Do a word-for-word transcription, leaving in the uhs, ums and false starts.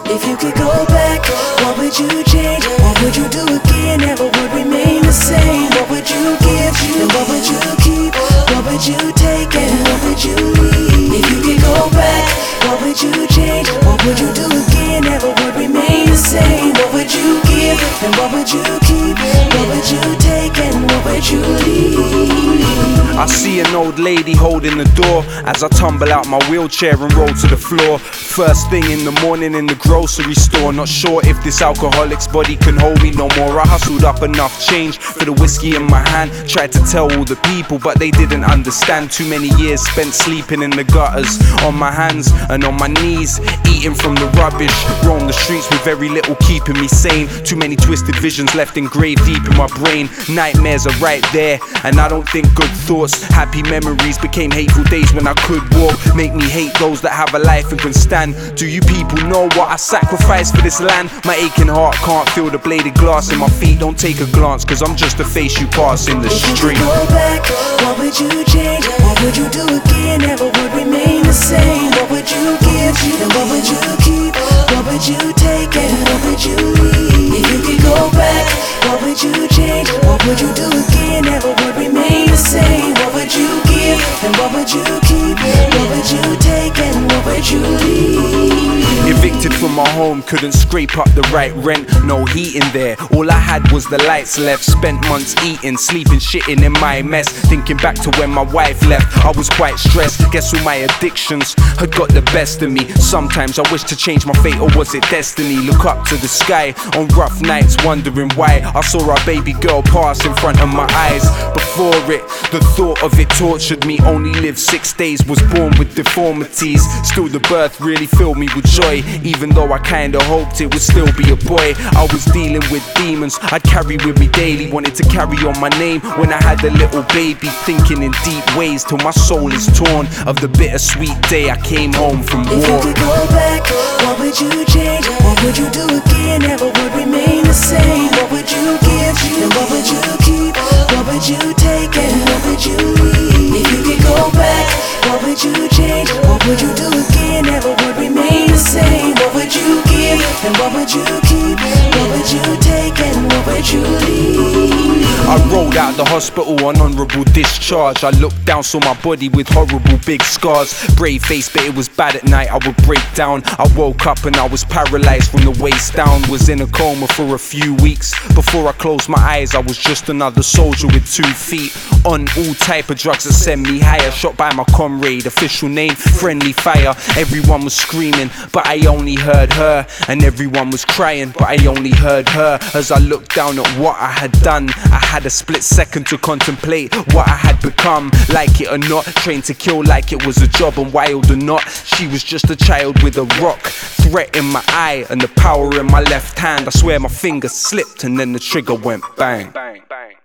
If you could go back, what would you change? What would you do again? Never would remain the same. What would you give? And what would you keep? What would you take and what would you leave? If you could go back, what would you change? What would you do again? Never would remain the same. What would you give? And what would you keep? What would you take and what would you leave? I see an old lady holding the door as I tumble out my wheelchair and roll to the floor. First thing in the morning in the grocery store. Not sure if this alcoholic's body can hold me no more. I hustled up enough change for the whiskey in my hand. Tried to tell all the people but they didn't understand. Too many years spent sleeping in the gutters, on my hands and on my knees, eating from the rubbish. Roam the streets with very little keeping me sane. Too many twisted visions left engraved deep in my brain. Nightmares are right there and I don't think good thoughts. Happy memories became hateful days when I could walk. Make me hate those that have a life and can stand. Do you people know what I sacrificed for this land? My aching heart can't feel the bladed glass in my feet. Don't take a glance cause I'm just a face you pass in the street. If you could go back, what would you change? What would you do again? Never would remain the same. What would you give? And what would you keep? What would you take and what would you leave? If you could go back, what would you change? What would you do again? Never would remain the same. What would you give? And what would you keep? What would you take and what would you leave? Evicted from my home, couldn't scrape up the right rent. No heat in there, all I had was the lights left. Spent months eating, sleeping, shitting in my mess. Thinking back to when my wife left, I was quite stressed. Guess all my addictions had got the best of me. Sometimes I wish to change my fate, or was it destiny? Look up to the sky on rough nights, wondering why I saw our baby girl pass in front of my eyes. Before it, the thought of it tortured me. Only lived six days, was born with deformities. Still the birth really filled me with joy, even though I kinda hoped it would still be a boy. I was dealing with demons I'd carry with me daily. Wanted to carry on my name when I had a little baby. Thinking in deep ways till my soul is torn of the bittersweet day I came home from war. If you could go back, what would you change? What would you do again? Never would remain the same. What would you give? And what would you keep? What would you take and what would you leave? If you could go back, what would you change? What would you do again? Never would remain the same. What would you give? And what would you keep? What would you take and what would you leave? I rolled out the hospital on honourable discharge. I looked down, saw my body with horrible big scars. Brave face, but it was bad at night, I would break down. I woke up and I was paralysed from the waist down. Was in a coma for a few weeks. Before I closed my eyes, I was just another soldier with two feet. On all type of drugs that send me higher. Shot by my comrade, official name, friendly fire. Everyone was screaming, but I only heard her. And everyone was crying, but I only heard her. As I looked down at what I had done, I had a split second to contemplate what I had become. Like it or not, trained to kill like it was a job. And wild or not, she was just a child with a rock. Threat in my eye and the power in my left hand. I swear my finger slipped and then the trigger went bang. Bang, bang.